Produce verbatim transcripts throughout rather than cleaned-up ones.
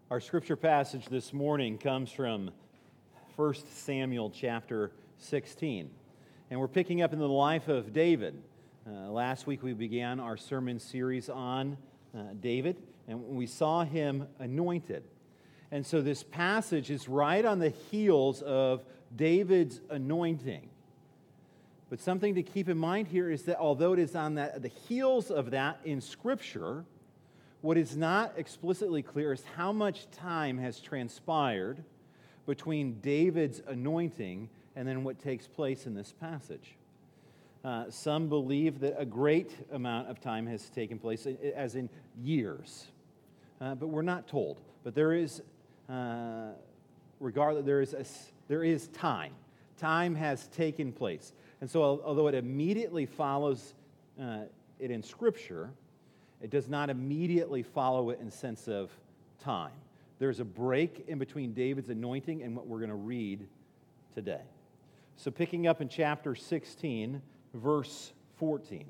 Our scripture passage this morning comes from First Samuel chapter sixteen. And we're picking up in the life of David. Uh, last week we began our sermon series on uh, David, and we saw him anointed. And so this passage is right on the heels of David's anointing. But something to keep in mind here is that although it is on that, the heels of that in Scripture, what is not explicitly clear is how much time has transpired between David's anointing and then what takes place in this passage. Uh, some believe that a great amount of time has taken place, as in years, uh, but we're not told. But there is, uh, regardless, there is a, there is time. Time has taken place, and so although it immediately follows uh, it in Scripture, it does not immediately follow it in sense of time. There's a break in between David's anointing and what we're going to read today. So picking up in chapter sixteen, verse fourteen.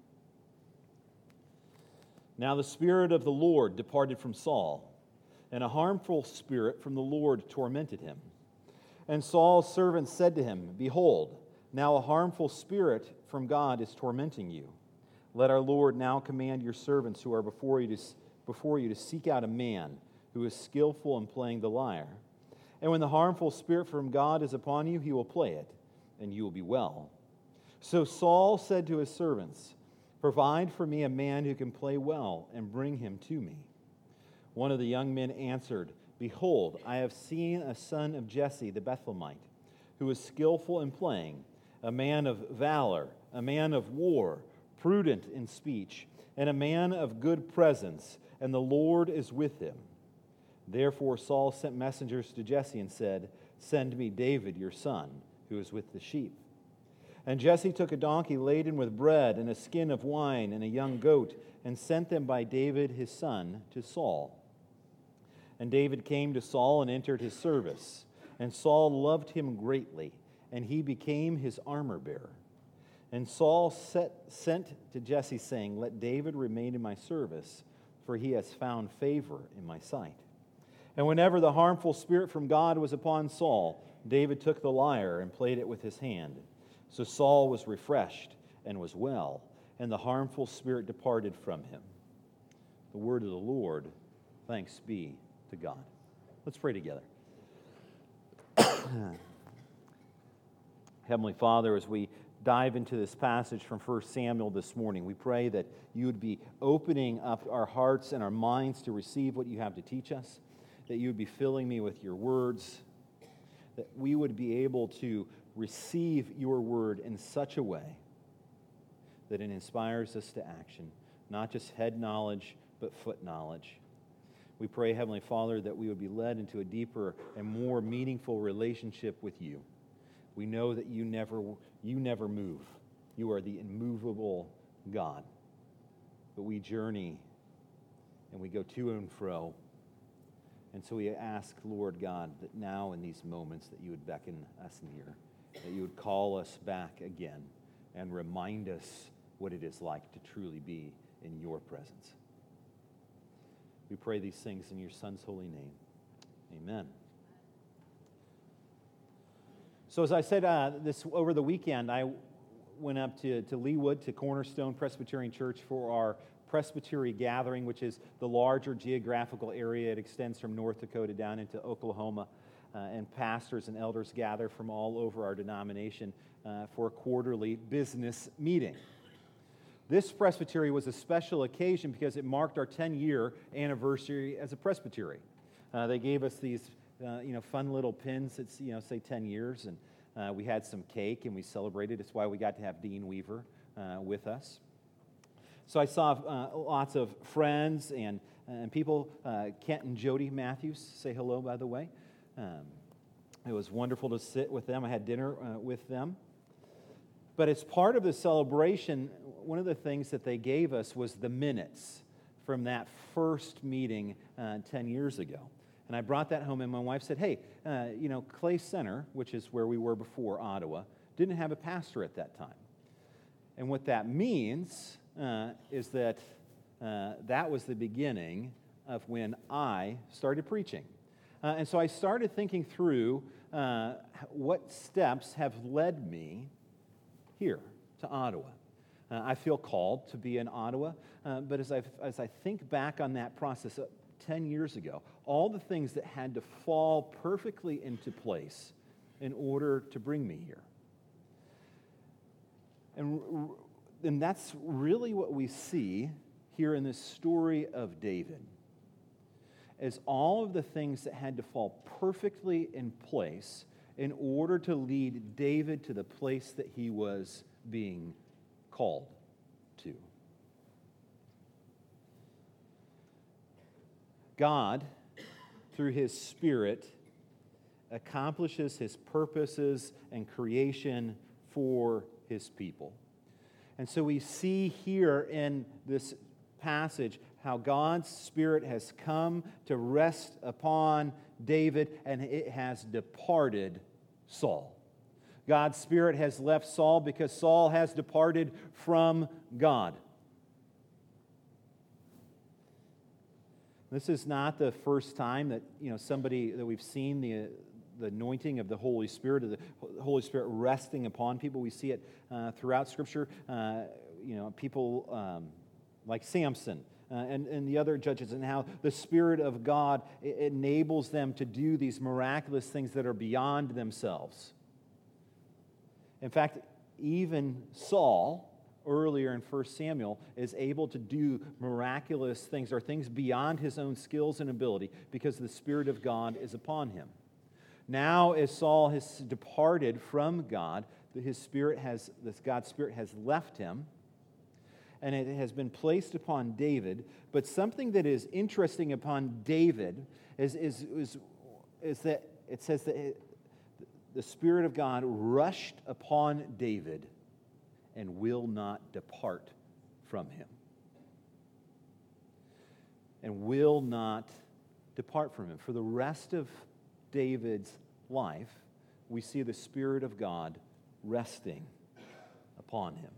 Now the Spirit of the Lord departed from Saul, and a harmful spirit from the Lord tormented him. And Saul's servants said to him, Behold, now a harmful spirit from God is tormenting you. Let our Lord now command your servants who are before you to, before you to seek out a man who is skillful in playing the lyre. And when the harmful spirit from God is upon you, he will play it, and you will be well. So Saul said to his servants, Provide for me a man who can play well, and bring him to me. One of the young men answered, Behold, I have seen a son of Jesse the Bethlehemite, who is skillful in playing, a man of valor, a man of war, prudent in speech, and a man of good presence, and the Lord is with him. Therefore Saul sent messengers to Jesse and said, Send me David your son, who is with the sheep. And Jesse took a donkey laden with bread and a skin of wine and a young goat, and sent them by David his son to Saul. And David came to Saul and entered his service. And Saul loved him greatly, and he became his armor-bearer. And Saul set, sent to Jesse, saying, Let David remain in my service, for he has found favor in my sight. And whenever the harmful spirit from God was upon Saul, David took the lyre and played it with his hand. So Saul was refreshed and was well, and the harmful spirit departed from him. The word of the Lord, thanks be to God. Let's pray together. Heavenly Father, as we dive into this passage from First Samuel this morning, we pray that you would be opening up our hearts and our minds to receive what you have to teach us, that you would be filling me with your words, that we would be able to receive your word in such a way that it inspires us to action, not just head knowledge, but foot knowledge. We pray, Heavenly Father, that we would be led into a deeper and more meaningful relationship with you. We know that you never you never move. You are the immovable God. But we journey and we go to and fro. And so we ask, Lord God, that now in these moments that you would beckon us near, that you would call us back again and remind us what it is like to truly be in your presence. We pray these things in your Son's holy name. Amen. So as I said, uh, this over the weekend, I went up to, to Leawood, to Cornerstone Presbyterian Church for our Presbytery gathering, which is the larger geographical area. It extends from North Dakota down into Oklahoma, uh, and pastors and elders gather from all over our denomination uh, for a quarterly business meeting. This presbytery was a special occasion because it marked our ten-year anniversary as a presbytery. Uh, they gave us these Uh, you know, fun little pins that, you know, say ten years, and uh, we had some cake and we celebrated. It's why we got to have Dean Weaver uh, with us. So I saw uh, lots of friends and and people. Uh, Kent and Jody Matthews, say hello, by the way. Um, it was wonderful to sit with them. I had dinner uh, with them. But as part of the celebration, one of the things that they gave us was the minutes from that first meeting uh, ten years ago. And I brought that home, and my wife said, hey, uh, you know, Clay Center, which is where we were before Ottawa, didn't have a pastor at that time. And what that means uh, is that uh, that was the beginning of when I started preaching. Uh, and so I started thinking through uh, what steps have led me here to Ottawa. Uh, I feel called to be in Ottawa, uh, but as I as I think back on that process uh, ten years ago, all the things that had to fall perfectly into place in order to bring me here. And, and that's really what we see here in this story of David, is all of the things that had to fall perfectly in place in order to lead David to the place that he was being called to. God, through His Spirit, accomplishes His purposes and creation for His people. And so we see here in this passage how God's Spirit has come to rest upon David, and it has departed Saul. God's Spirit has left Saul because Saul has departed from God. This is not the first time that, you know, somebody that we've seen the the anointing of the Holy Spirit, of the Holy Spirit resting upon people. We see it uh, throughout Scripture. Uh, you know, people um, like Samson uh, and, and the other judges, and how the Spirit of God enables them to do these miraculous things that are beyond themselves. In fact, even Saul, earlier in First Samuel, is able to do miraculous things, or things beyond his own skills and ability, because the Spirit of God is upon him. Now, as Saul has departed from God, his spirit has, this God's Spirit has left him, and it has been placed upon David. But something that is interesting upon David is, is, is, is that it says that it, the Spirit of God rushed upon David and will not depart from him. And will not depart from him. For the rest of David's life, we see the Spirit of God resting upon him.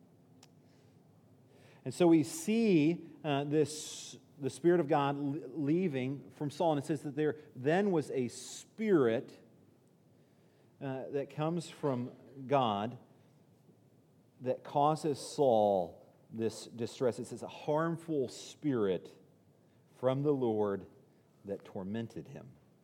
And so we see uh, this, the Spirit of God leaving from Saul, and it says that there then was a spirit uh, that comes from God that causes Saul this distress. It says a harmful spirit from the Lord that tormented him.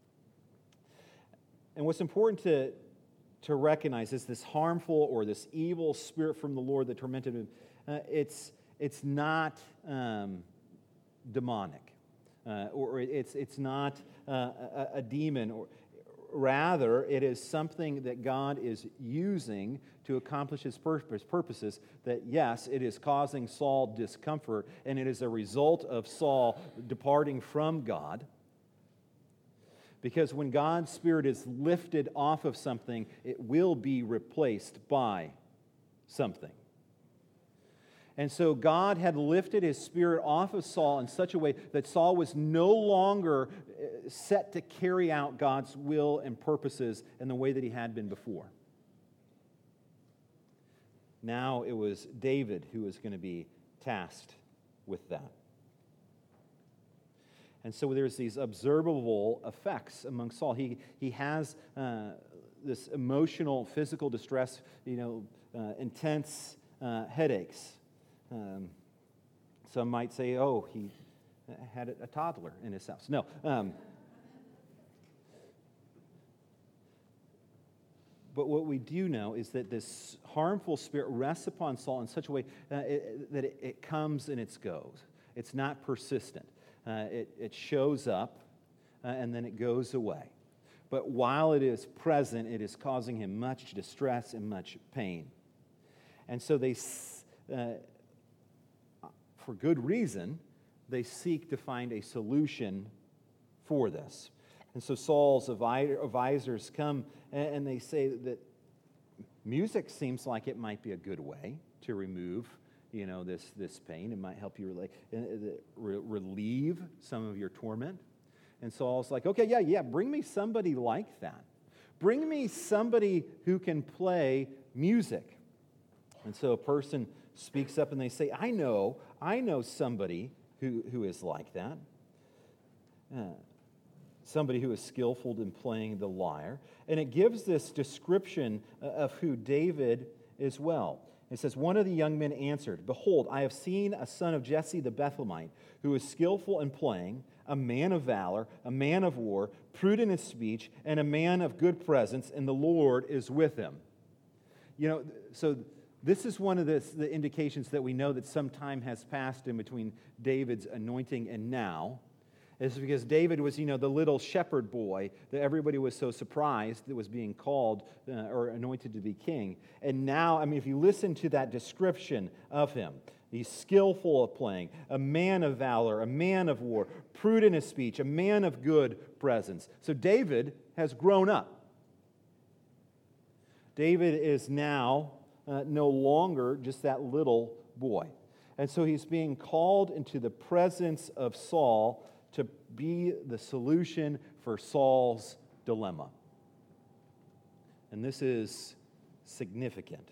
And what's important to, to recognize is this harmful or this evil spirit from the Lord that tormented him, uh, it's, it's not um, demonic, uh, or it's, it's not uh, a, a demon. Or rather, it is something that God is using to accomplish His purpose, purposes, that yes, it is causing Saul discomfort, and it is a result of Saul departing from God. Because when God's Spirit is lifted off of something, it will be replaced by something. And so God had lifted His Spirit off of Saul in such a way that Saul was no longer set to carry out God's will and purposes in the way that he had been before. Now it was David who was going to be tasked with that. And so there's these observable effects among Saul. He he has uh, this emotional, physical distress, you know, uh, intense uh, headaches. Um, some might say, oh, he had a toddler in his house. No. Um, but what we do know is that this harmful spirit rests upon Saul in such a way uh, it, that it, it comes and it goes. It's not persistent. Uh, it, it shows up, uh, and then it goes away. But while it is present, it is causing him much distress and much pain. And so they, uh, for good reason, they seek to find a solution for this. And so Saul's advisors come, and they say that music seems like it might be a good way to remove you know, this, this pain. It might help you relate, re- relieve some of your torment. And Saul's like, okay, yeah, yeah, bring me somebody like that. Bring me somebody who can play music. And so a person speaks up and they say, I know, I know somebody who, who is like that. uh, somebody who is skillful in playing the lyre. And it gives this description uh, of who David is well. It says, one of the young men answered, "Behold, I have seen a son of Jesse the Bethlehemite, who is skillful in playing, a man of valor, a man of war, prudent in speech, and a man of good presence, and the Lord is with him." You know, so this is one of the, the indications that we know that some time has passed in between David's anointing and now. It's because David was, you know, the little shepherd boy that everybody was so surprised that was being called uh, or anointed to be king. And now, I mean, if you listen to that description of him, he's skillful of playing, a man of valor, a man of war, prudent of speech, a man of good presence. So David has grown up. David is now uh, no longer just that little boy. And so he's being called into the presence of Saul to be the solution for Saul's dilemma. And this is significant.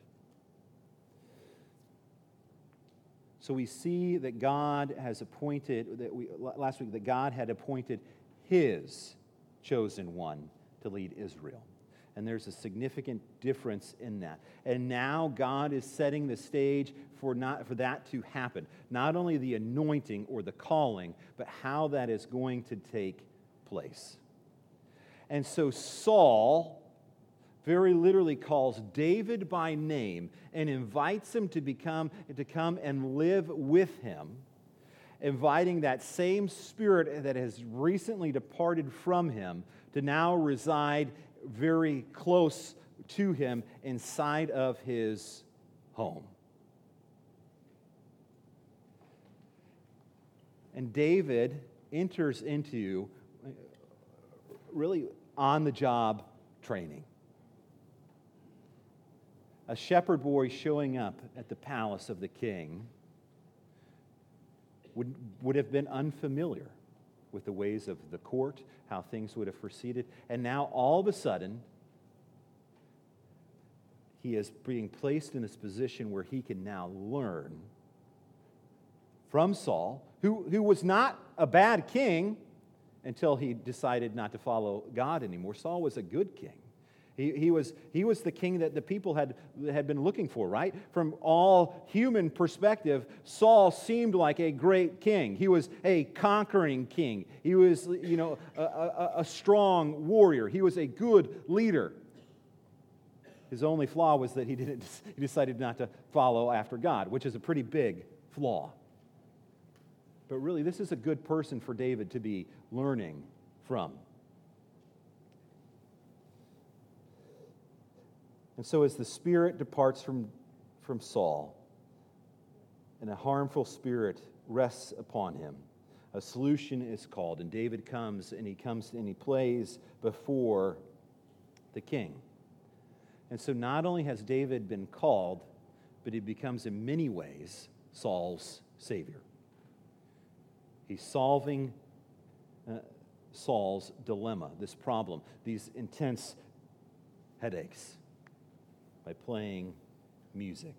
So we see that God has appointed, that we last week, that God had appointed His chosen one to lead Israel. And there's a significant difference in that. And now God is setting the stage for not for that to happen. Not only the anointing or the calling, but how that is going to take place. And so Saul very literally calls David by name and invites him to become to come and live with him, inviting that same spirit that has recently departed from him to now reside very close to him inside of his home. And David enters into really on-the-job training. A shepherd boy showing up at the palace of the king would, would have been unfamiliar with the ways of the court, how things would have proceeded. And now, all of a sudden, he is being placed in this position where he can now learn from Saul, who, who was not a bad king until he decided not to follow God anymore. Saul was a good king. He, he, was, he was the king that the people had, had been looking for, right? From all human perspective, Saul seemed like a great king. He was a conquering king. He was, you know, a, a, a strong warrior. He was a good leader. His only flaw was that he, didn't, he decided not to follow after God, which is a pretty big flaw. But really, this is a good person for David to be learning from. And so as the spirit departs from, from Saul, and a harmful spirit rests upon him, a solution is called. And David comes, and he comes and he plays before the king. And so not only has David been called, but he becomes in many ways Saul's savior. He's solving uh, Saul's dilemma, this problem, these intense headaches, by playing music.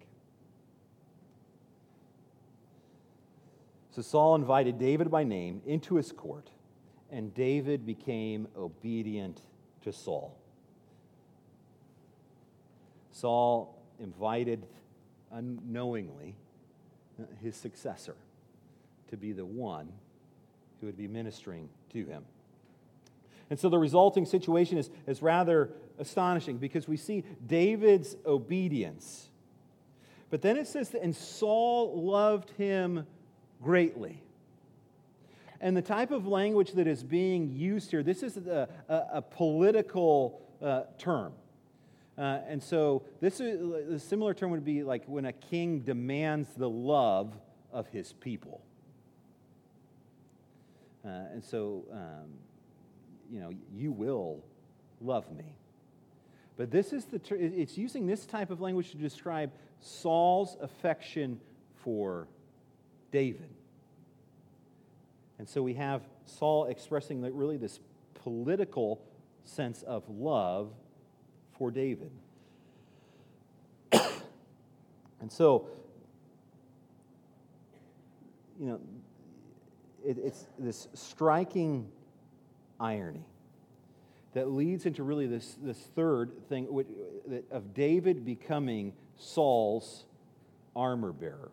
So Saul invited David by name into his court, and David became obedient to Saul. Saul invited unknowingly his successor to be the one who would be ministering to him. And so the resulting situation is, is rather astonishing because we see David's obedience. But then it says that, and Saul loved him greatly. And the type of language that is being used here, this is a, a, a political uh, term. Uh, and so this is a similar term would be like when a king demands the love of his people. Uh, and so, um, you know, you will love me. But this is the ter- it's using this type of language to describe Saul's affection for David. And so we have Saul expressing that really this political sense of love for David. And so, you know, it, it's this striking irony that leads into really this, this third thing of David becoming Saul's armor bearer,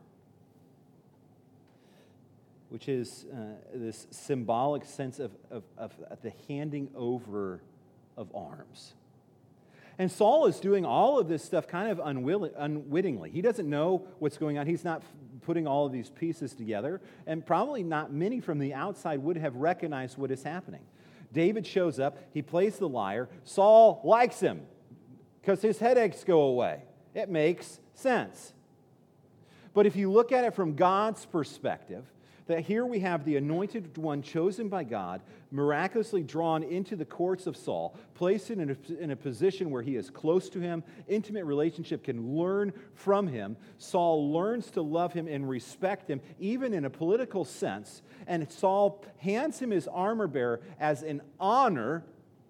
which is uh, this symbolic sense of, of, of the handing over of arms. And Saul is doing all of this stuff kind of unwilling, unwittingly. He doesn't know what's going on. He's not putting all of these pieces together, and probably not many from the outside would have recognized what is happening. David shows up, he plays the lyre. Saul likes him because his headaches go away. It makes sense. But if you look at it from God's perspective, that here we have the anointed one chosen by God, miraculously drawn into the courts of Saul, placed in a, in a position where he is close to him, intimate relationship, can learn from him. Saul learns to love him and respect him, even in a political sense. And Saul hands him his armor bearer as an honor,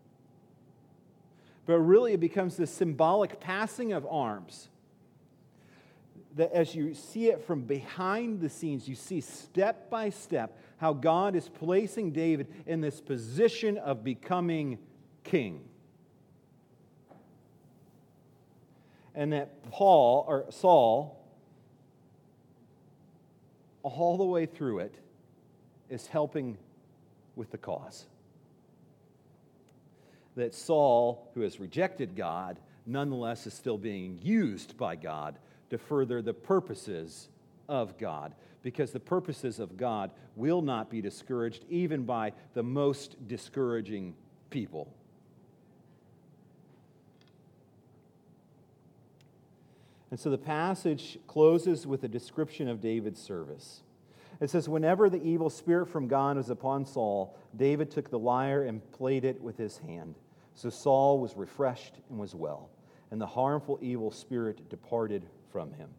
but really it becomes this symbolic passing of arms. That as you see it from behind the scenes, you see step by step how God is placing David in this position of becoming king. And that Paul, or Saul, all the way through it, is helping with the cause. That Saul, who has rejected God, nonetheless is still being used by God to further the purposes of God, because the purposes of God will not be discouraged even by the most discouraging people. And so the passage closes with a description of David's service. It says, whenever the evil spirit from God was upon Saul, David took the lyre and played it with his hand. So Saul was refreshed and was well, and the harmful evil spirit departed from him.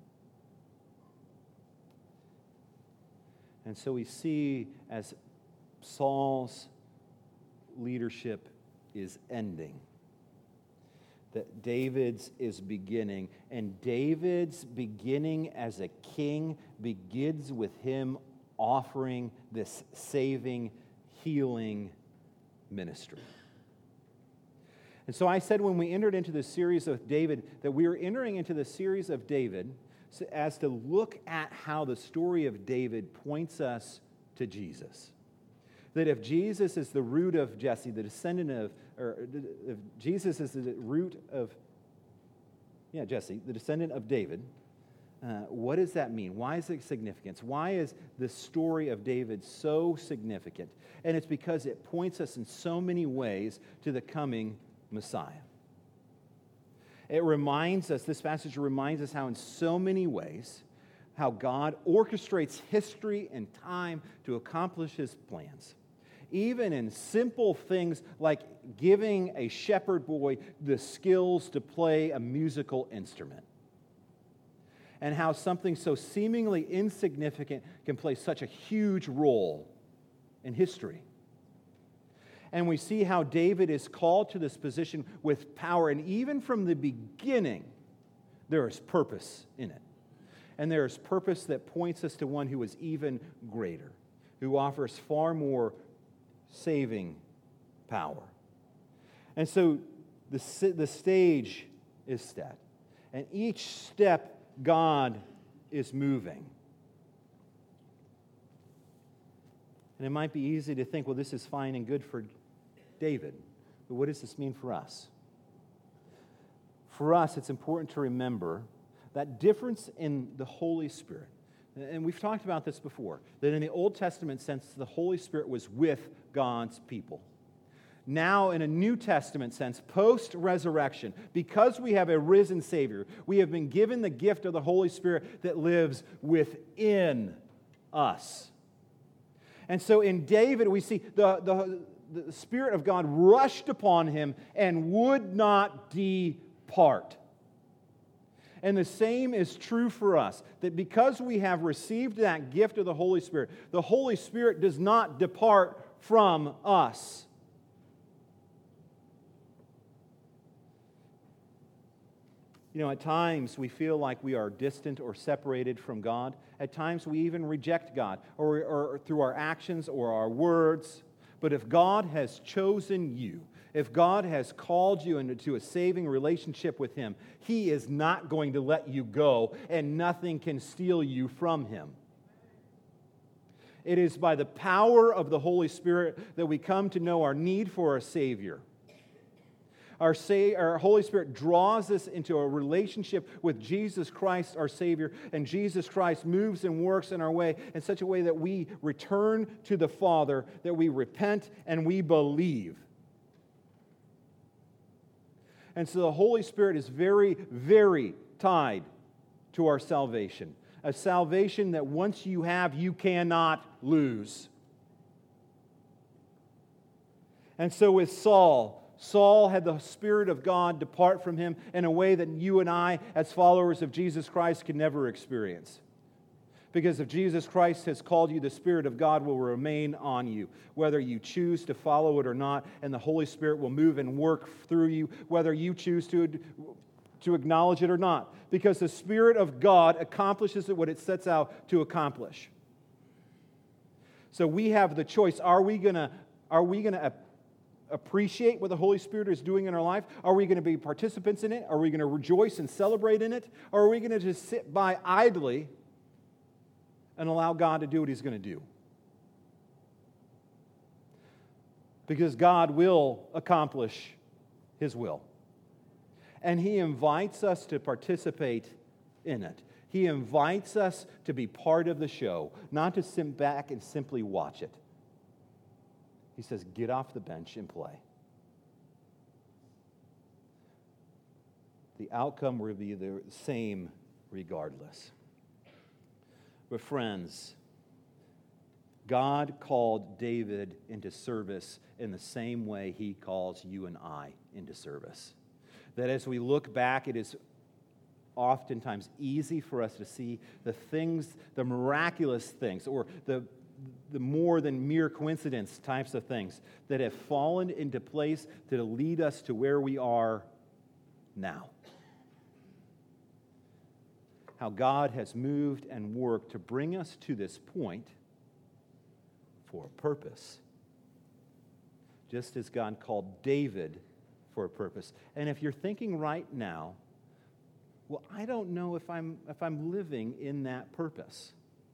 And so we see as Saul's leadership is ending, that David's is beginning. And David's beginning as a king begins with him offering this saving, healing ministry. And so I said when we entered into this series of David that we were entering into the series of David as to look at how the story of David points us to Jesus. That if Jesus is the root of Jesse, the descendant of, or if Jesus is the root of, yeah, Jesse, the descendant of David, uh, what does that mean? Why is it significant? Why is the story of David so significant? And it's because it points us in so many ways to the coming Messiah. It reminds us, this passage reminds us how in so many ways, how God orchestrates history and time to accomplish his plans. Even in simple things like giving a shepherd boy the skills to play a musical instrument. And how something so seemingly insignificant can play such a huge role in history. And we see how David is called to this position with power. And even from the beginning, there is purpose in it. And there is purpose that points us to one who is even greater, who offers far more saving power. And so the, the stage is set. And each step, God is moving. And it might be easy to think, well, this is fine and good for David. But what does this mean for us? For us, it's important to remember that difference in the Holy Spirit. And we've talked about this before, that in the Old Testament sense, the Holy Spirit was with God's people. Now, in a New Testament sense, post-resurrection, because we have a risen Savior, we have been given the gift of the Holy Spirit that lives within us. And so in David, we see the, the, the Spirit of God rushed upon him and would not depart. And the same is true for us, that because we have received that gift of the Holy Spirit, the Holy Spirit does not depart from us. You know, at times we feel like we are distant or separated from God. At times we even reject God, or, or through our actions or our words. But if God has chosen you, if God has called you into a saving relationship with Him, He is not going to let you go, and nothing can steal you from Him. It is by the power of the Holy Spirit that we come to know our need for a Savior. Our, say, our Holy Spirit draws us into a relationship with Jesus Christ, our Savior, and Jesus Christ moves and works in our way in such a way that we return to the Father, that we repent and we believe. And so the Holy Spirit is very, very tied to our salvation. A salvation that once you have, you cannot lose. And so with Saul, Saul had the Spirit of God depart from him in a way that you and I, as followers of Jesus Christ, can never experience. Because if Jesus Christ has called you, the Spirit of God will remain on you, whether you choose to follow it or not, and the Holy Spirit will move and work through you, whether you choose to, to acknowledge it or not. Because the Spirit of God accomplishes what it sets out to accomplish. So we have the choice. Are we going to are we going to appreciate what the Holy Spirit is doing in our life? Are we going to be participants in it? Are we going to rejoice and celebrate in it? Or are we going to just sit by idly and allow God to do what He's going to do? Because God will accomplish His will. And He invites us to participate in it. He invites us to be part of the show, not to sit back and simply watch it. He says, get off the bench and play. The outcome will be the same regardless. But friends, God called David into service in the same way He calls you and I into service. That as we look back, it is oftentimes easy for us to see the things, the miraculous things, or the the more than mere coincidence types of things that have fallen into place to lead us to where we are now. How God has moved and worked to bring us to this point for a purpose. Just as God called David for a purpose. And if you're thinking right now, well, I don't know if I'm if I'm living in that purpose.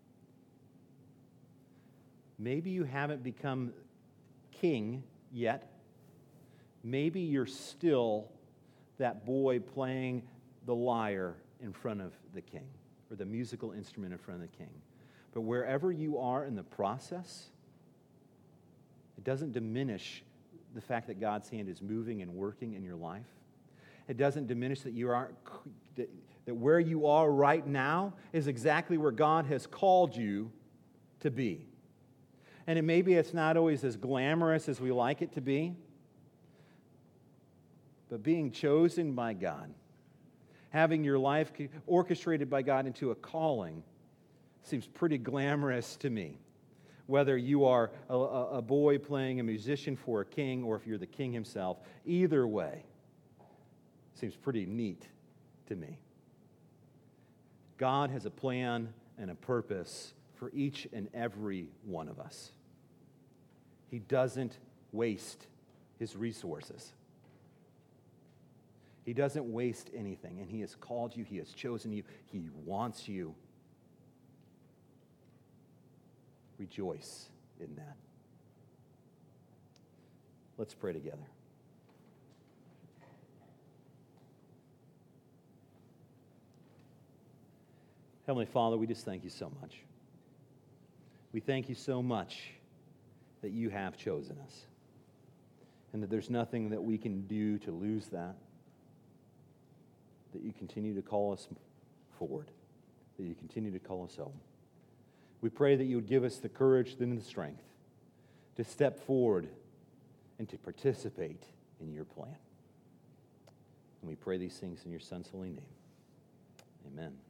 Maybe you haven't become king yet. Maybe you're still that boy playing the lyre in front of the king, or the musical instrument in front of the king. But wherever you are in the process, it doesn't diminish the fact that God's hand is moving and working in your life. It doesn't diminish that you aren't that, that where you are right now is exactly where God has called you to be. And it, maybe it's not always as glamorous as we like it to be, but being chosen by God, having your life orchestrated by God into a calling, seems pretty glamorous to me. Whether you are a, a boy playing a musician for a king, or if you're the king himself, either way, seems pretty neat to me. God has a plan and a purpose for each and every one of us. He doesn't waste His resources. He doesn't waste anything, and He has called you, He has chosen you, He wants you. Rejoice in that. Let's pray together. Heavenly Father, we just thank You so much. We thank You so much that You have chosen us, and that there's nothing that we can do to lose that, that You continue to call us forward, that You continue to call us home. We pray that You would give us the courage and the strength to step forward and to participate in Your plan. And we pray these things in Your Son's holy name. Amen.